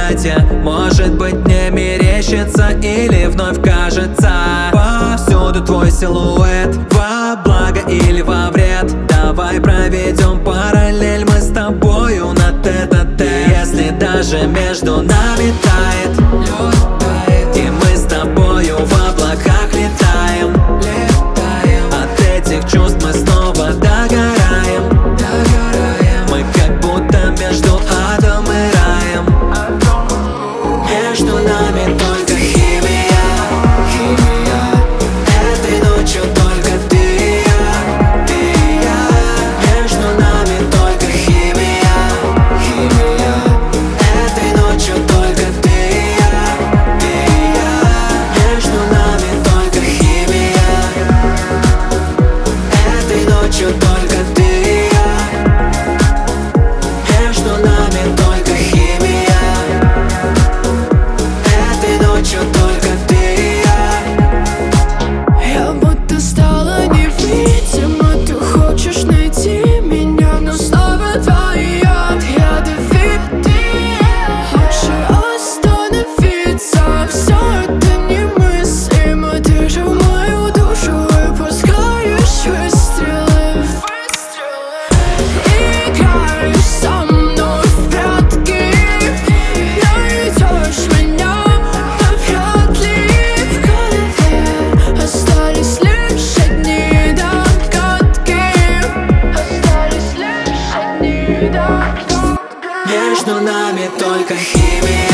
объятия. Может быть, мне мерещится или вновь кажется. Повсюду твой силуэт, во благо или во вред. Давай проведем параллель мы с тобою на тет-а-тет. Если даже между нами тает лед, и мы с тобою в облаках летаем, от этих чувств мы снова догораем. Мы как будто между адом и раем. Между нами только химия. Этой ночью только ты и я. Между нами только химия. Этой ночью только ты и я. Между нами только химия. Этой ночью только ты и я. Между нами только химия. Этой ночью только ты и я. Я будто стала невидима. Ты хочешь найти меня, но снова твои ядовитые. Лучше остановиться. Все это немыслимо. Ты же в мою душу выпускаешь выстрелы. Играешь со мной в прятки. Найдешь меня навряд ли. В голове остались лишь одни догадки. Остались лишь одни догадки. Между нами только химия.